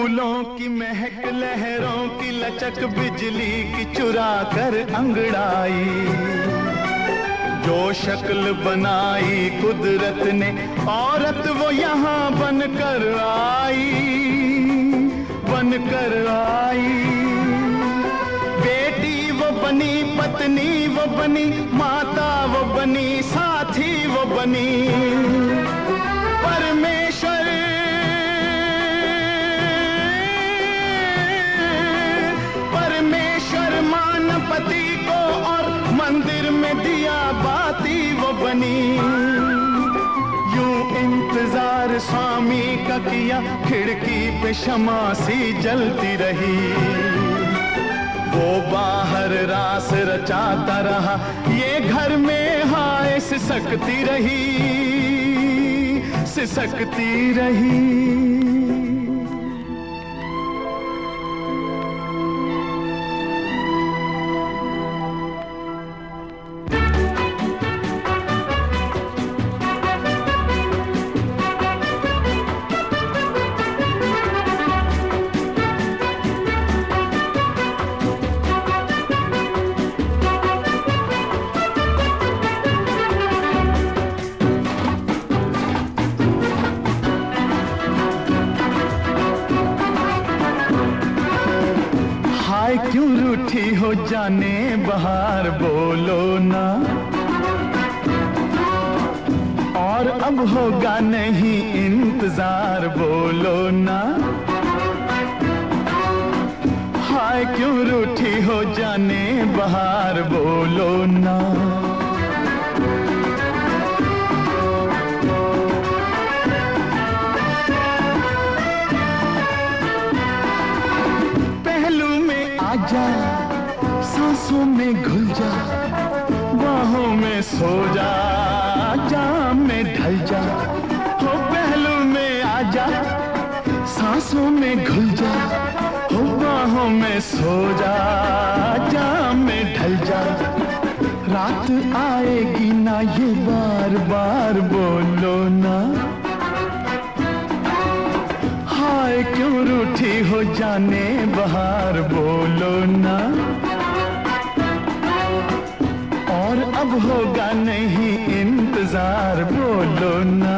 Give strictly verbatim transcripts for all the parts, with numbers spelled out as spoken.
फूलों की महक, लहरों की लचक, बिजली की चुरा कर अंगड़ाई, जो शक्ल बनाई कुदरत ने औरत वो यहाँ बनकर आई, बनकर आई। बेटी वो बनी, पत्नी वो बनी, माता वो बनी, साथी वो बनी। परमेश्वर परमेश्वर मानवपति को और मंदिर में दिया बाती वो बनी। यूं इंतजार स्वामी का किया, खिड़की पे शमा सी जलती रही। वो बाहर रास रचाता रहा, ये घर में हाय सिसकती रही, सिसकती रही। क्यों रूठी हो जाने बहार, बोलो ना, और अब होगा नहीं इंतजार, बोलो ना। हाय क्यों रूठी हो जाने बहार, बोलो ना। आजा सांसों में घुल जा, बाहों में सो जा, जाम में ढल जा। हो पहलू में आजा, सांसों में घुल जा, हो बाहों में सो जा, जाम में ढल जा। रात आएगी ना ये बार बार, बोलो ना। हाय क्यों रूठी हो जाने बहार, बोलो ना। और अब होगा नहीं इंतजार, बोलो ना।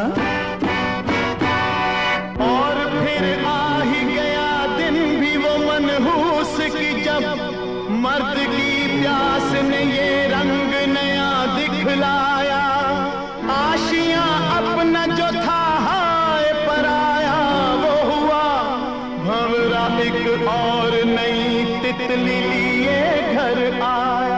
और फिर आ ही गया दिन भी वो मनहूस की, जब मर्द की प्यास ने ये रंग नया दिखलाया। आशियां अपना जो था हाय पराया, वो हुआ भंवरा एक और नई तितली लिए घर आया।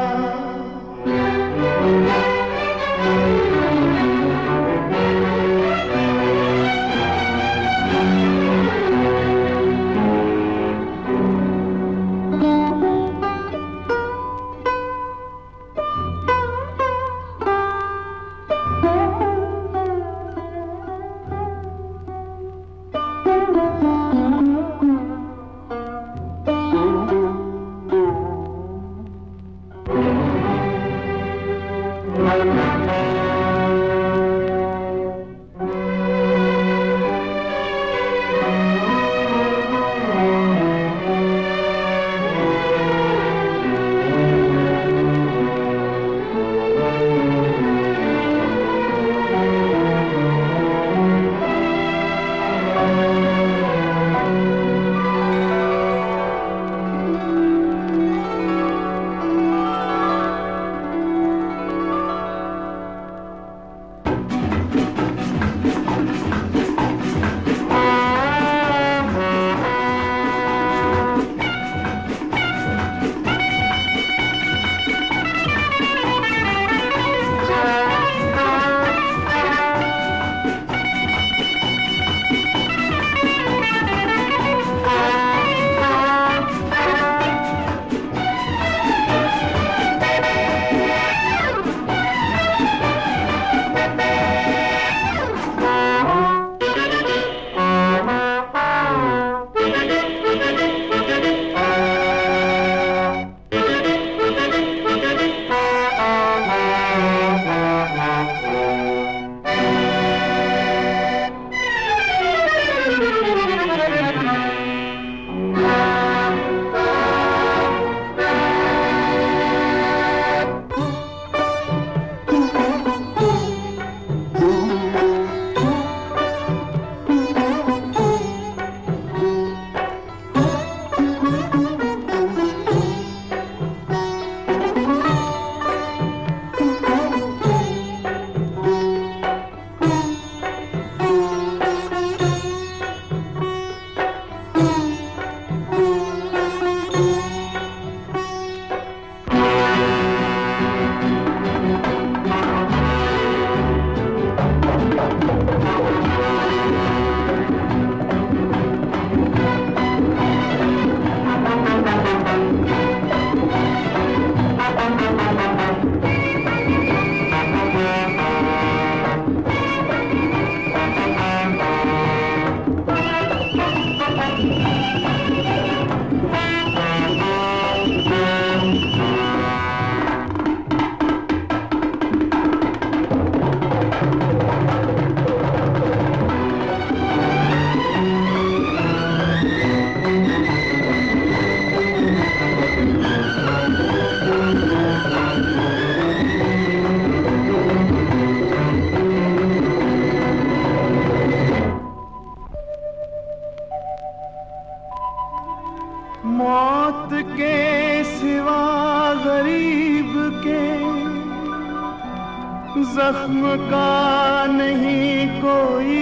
जख्म का नहीं कोई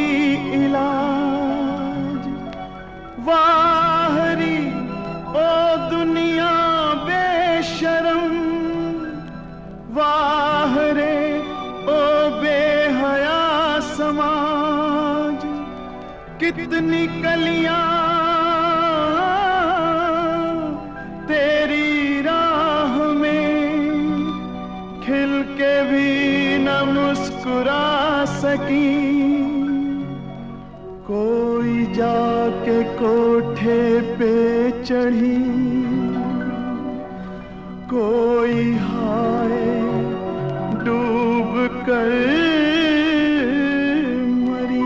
इलाज। वाहरी ओ दुनिया बेशरम, वाह रे ओ बेहया समाज। कितनी कलियां तेरी राह में खिल के भी न मुस्कुरा सकी। कोई जाके कोठे पे चढ़ी, कोई हाय डूब कर मरी।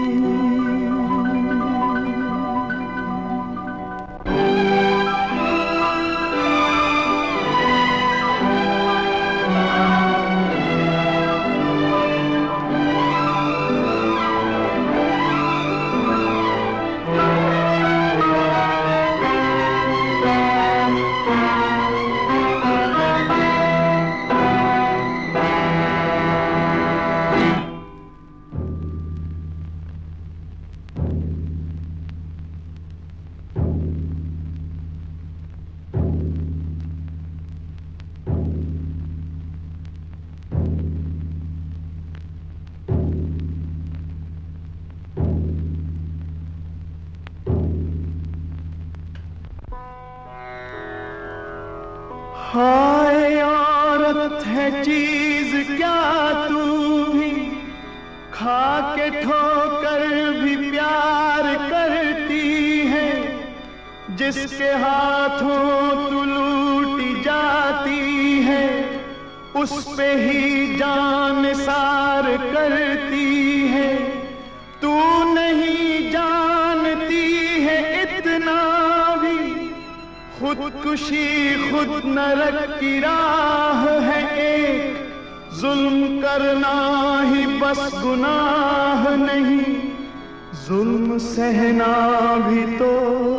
हाय औरत है चीज क्या तू भी, खा के ठोकर भी प्यार करती है। जिसके हाथों तू लूटी जाती है, उस पे ही जान सार करती है। तू नहीं जानती है इतना भी, खुदकुशी खुद नरक की राह है एक। जुल्म करना ही बस गुनाह नहीं, जुल्म सहना भी तो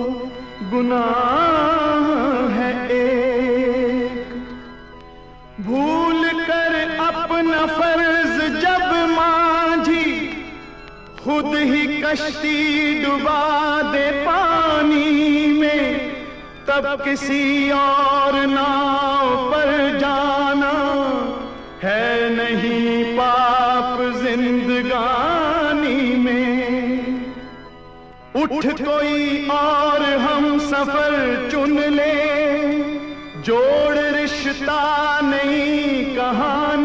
गुनाह है एक। भूल कर अपना फर्ज जब मांझी, खुद ही कश्ती डुबा दे पानी में। तब किसी और नाव पर जाना है नहीं पाप जिंदगानी में। उठ कोई और हम सफर चुन ले, जोड़ रिश्ता नहीं कहानी।